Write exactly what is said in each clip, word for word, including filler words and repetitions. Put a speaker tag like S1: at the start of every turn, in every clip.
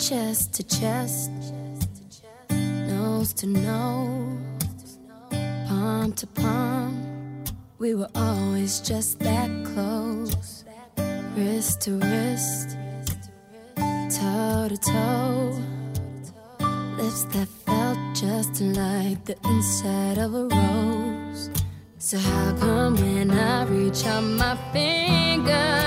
S1: chest to chest, nose to nose, palm to palm. We were always just that close, wrist to wrist, toe to toe, lips that felt just like the inside of a rose. So how come when I reach out my finger,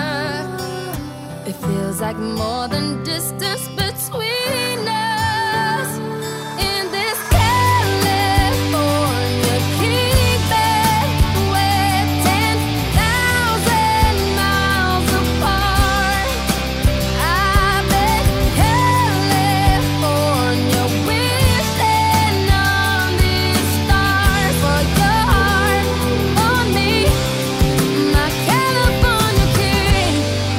S1: it feels like more than distance between us? In this California king bed, we're ten thousand miles apart. I bet California wishing on these stars for your heart on me, my California king.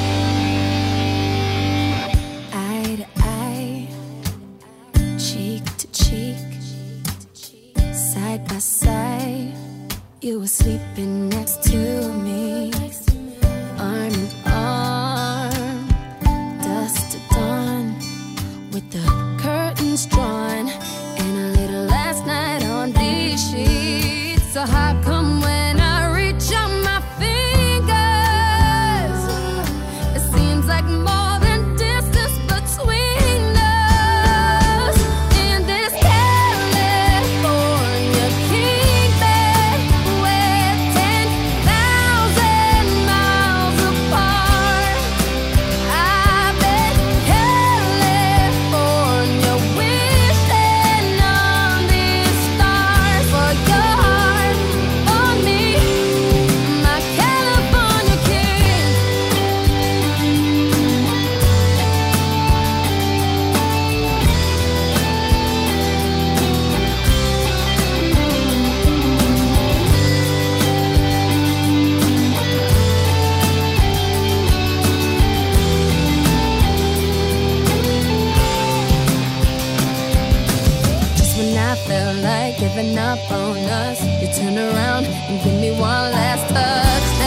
S1: Eye to eye, cheek to cheek, side by side, you were sleeping next to me, arm in arm, dusk to dawn, with the curtains drawn, and a little last night on these sheets. So how come when I reach out my fingers, it seems like more than distance between us? In this California king bed, we're ten thousand miles apart. I bet California wishing on these stars for your heart on me, my California king. Just when I felt like giving up on us, you turn around and give me one last touch.